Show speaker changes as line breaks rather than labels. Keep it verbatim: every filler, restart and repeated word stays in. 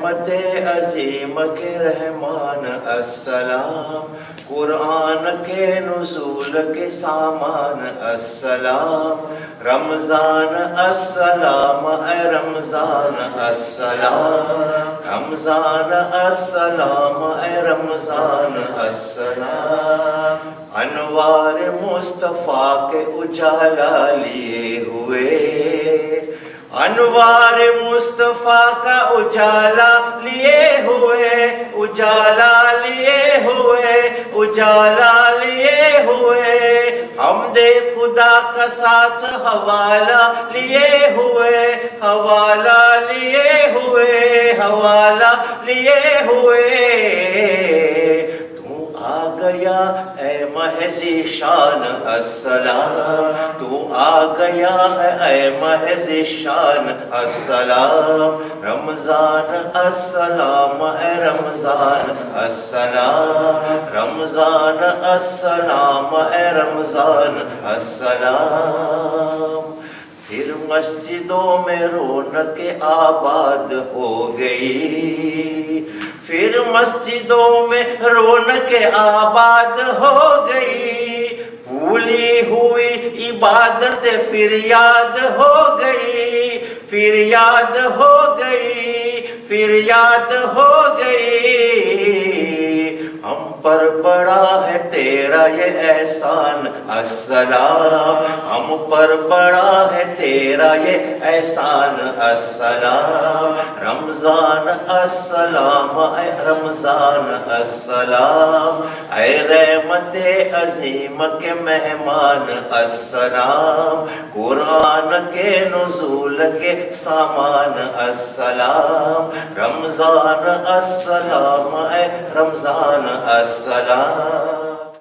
رحمت عظیم کے رحمان السلام، قرآن کے نزول کے سامان السلام، رمضان السلام اے رمضان السلام، رمضان السلام اے رمضان السلام، انوار مصطفیٰ کے اجالا لیے ہوئے، انوار مصطفیٰ کا اجالا لیے ہوئے، اجالا لیے ہوئے، اجالا لیے ہوئے، حمد خدا کا ساتھ حوالہ لیے ہوئے، حوالہ لیے ہوئے، حوالہ لیے ہوئے، آ گیا اے محض شان السلام، تو آ گیا اے محض شان السلام، رمضان السلام اے رمضان السلام، رمضان السلام اے رمضان السلام، پھر مسجدوں میں رونق آباد ہو گئی، پھر مسجدوں میں رونق آباد ہو گئی، بھولی ہوئی عبادت پھر یاد ہو گئی، پھر یاد ہو گئی، پھر یاد ہو گئی، ہم پر بڑا ہے تیرا یہ احسان السلام، ہم پر بڑا ہے تیرا یہ احسان السلام، رمضان السلام اے رمضان السلام، اے رحمت عظیم کے مہمان السلام، قرآن کے نزول کے سامان السلام، رمضان السلام اے رمضان السلام،